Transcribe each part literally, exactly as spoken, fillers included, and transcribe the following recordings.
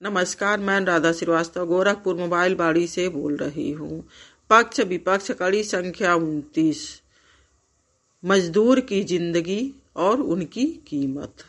नमस्कार, मैं राधा श्रीवास्तव गोरखपुर मोबाइल बाड़ी से बोल रही हूँ। पक्ष विपक्ष कड़ी संख्या उनतीस। मजदूर की जिंदगी और उनकी कीमत।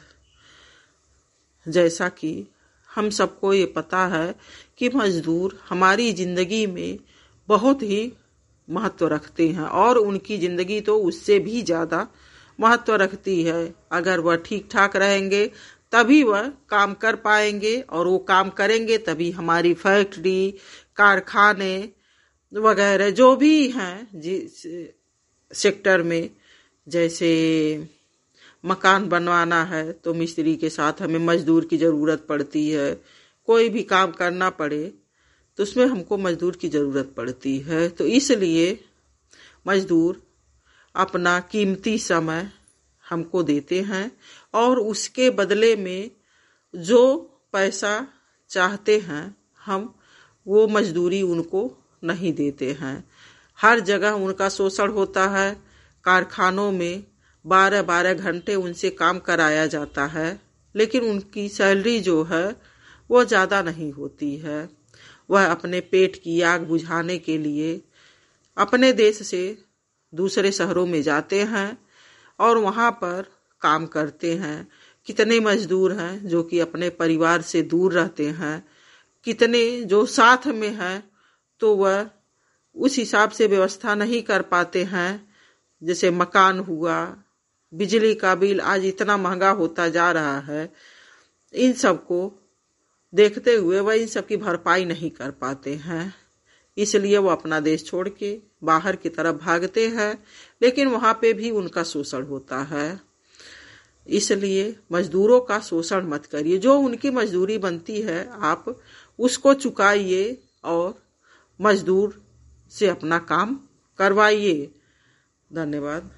जैसा कि हम सबको ये पता है कि मजदूर हमारी जिंदगी में बहुत ही महत्व रखते हैं और उनकी जिंदगी तो उससे भी ज़्यादा महत्व रखती है। अगर वह ठीक ठाक रहेंगे तभी वह काम कर पाएंगे और वो काम करेंगे तभी हमारी फैक्ट्री, कारखाने वगैरह जो भी हैं जिस सेक्टर में, जैसे मकान बनवाना है तो मिस्त्री के साथ हमें मजदूर की ज़रूरत पड़ती है। कोई भी काम करना पड़े तो उसमें हमको मजदूर की ज़रूरत पड़ती है। तो इसलिए मजदूर अपना कीमती समय हमको देते हैं और उसके बदले में जो पैसा चाहते हैं हम वो मजदूरी उनको नहीं देते हैं। हर जगह उनका शोषण होता है। कारखानों में बारह बारह घंटे उनसे काम कराया जाता है, लेकिन उनकी सैलरी जो है वो ज़्यादा नहीं होती है। वह अपने पेट की आग बुझाने के लिए अपने देश से दूसरे शहरों में जाते हैं और वहाँ पर काम करते हैं। कितने मजदूर हैं जो कि अपने परिवार से दूर रहते हैं, कितने जो साथ में हैं तो वह उस हिसाब से व्यवस्था नहीं कर पाते हैं। जैसे मकान हुआ, बिजली का बिल आज इतना महंगा होता जा रहा है, इन सब को देखते हुए वह इन सब की भरपाई नहीं कर पाते हैं। इसलिए वो अपना देश छोड़ के बाहर की तरफ भागते हैं, लेकिन वहाँ पे भी उनका शोषण होता है। इसलिए मजदूरों का शोषण मत करिए। जो उनकी मजदूरी बनती है आप उसको चुकाइए और मजदूर से अपना काम करवाइए। धन्यवाद।